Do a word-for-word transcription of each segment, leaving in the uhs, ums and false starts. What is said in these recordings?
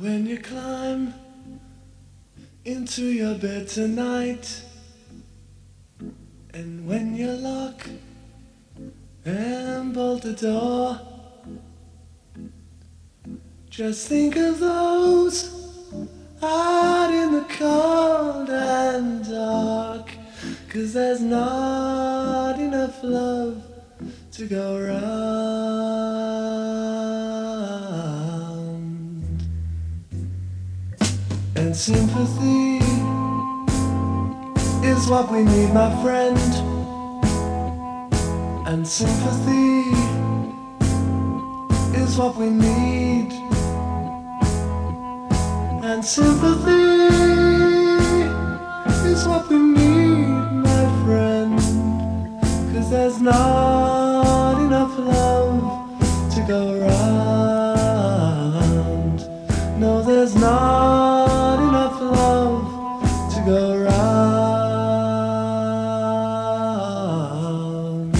When you climb into your bed tonight, and when you lock and bolt the door, just think of those out in the cold and dark, 'cause there's not enough love to go round. And sympathy is what we need, my friend. And sympathy is what we need. And sympathy is what we need, my friend. 'Cause there's not enough love to go round. No, there's not enough love to go round.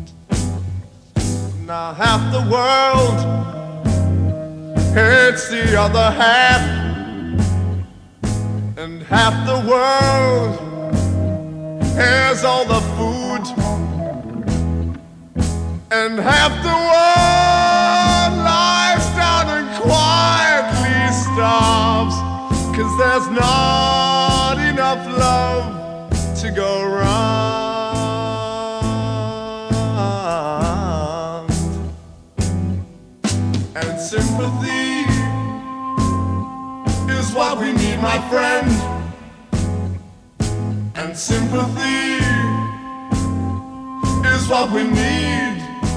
Now half the world hates the other half, and half the world has all the food, and half the world lies down and quietly starves, 'cause there's not enough love to go round. And sympathy is what we need, my friend. And sympathy is what we need.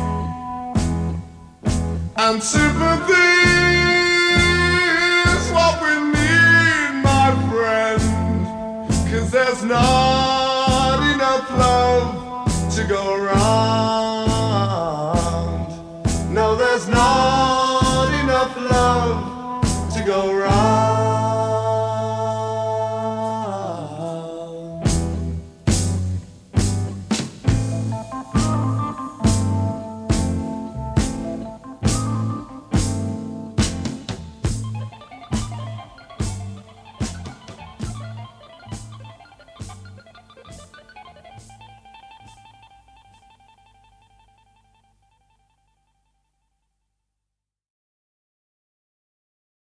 And sympathy is what we need, my friend. 'Cause there's not enough love to go round. No, there's not